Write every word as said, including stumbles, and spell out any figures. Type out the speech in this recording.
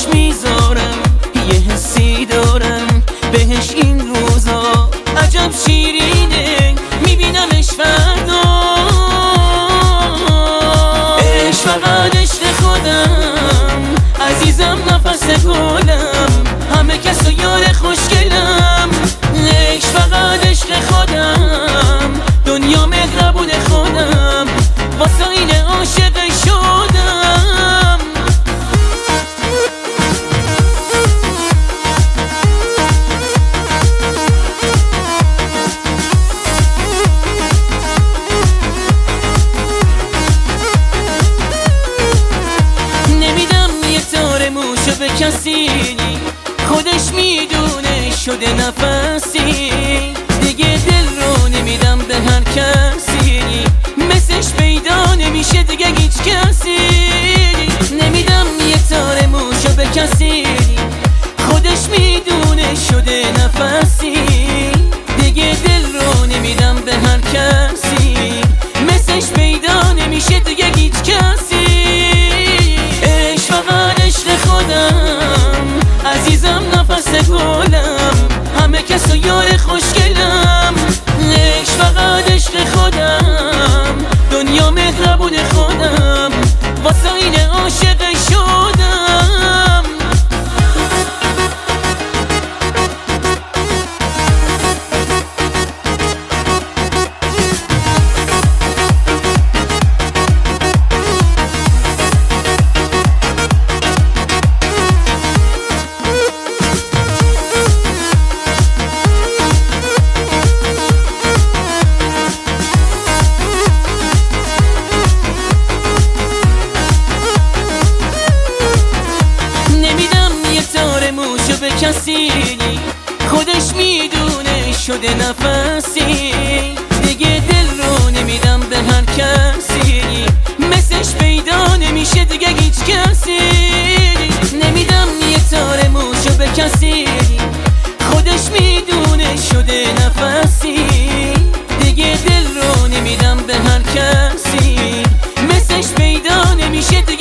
میذارم، یه حسی دارم بهش این روزا عجب شیرینه، میبینمش فردا. عشق فقط عشق خودم، عزیزم نفس گلم، همه کسو یار خوشگلم. عشق فقط عشق خودم، دنیا مهربون خودم، واسه این عاشق شدم. نمیدم یه تار موشو به کسی، خودش میدونه شده نفسی. دیگه دل رو نمیدم به هر کسی، مثلش پیدا نمیشه دیگه هیچ کسی. نمیدم یه تار موشو به کسی، خودش میدونه شده نفسی. دیگه دل رو نمیدم به هر کسی، مثلش پیدا نمیشه دیگه هیچ کسی. عشق فقط عشق خودم، عزیزم نفس گلم، همه کسو یار خوشگلم. عشق فقط عشق خودم، دنیا مهربون خودم، واسه این عاشق شدم. به کسی، خودش میدونه شده نفسی. دیگه دل رو نمیدم به هر کسی، مثلش پیدا نمیشه دیگه هیچ کسی. نمیدم یه تار موشو به کسی، خودش میدونه شده نفسی. دیگه دل رو نمیدم به هر کسی، مثلش پیدا نمیشه دیگه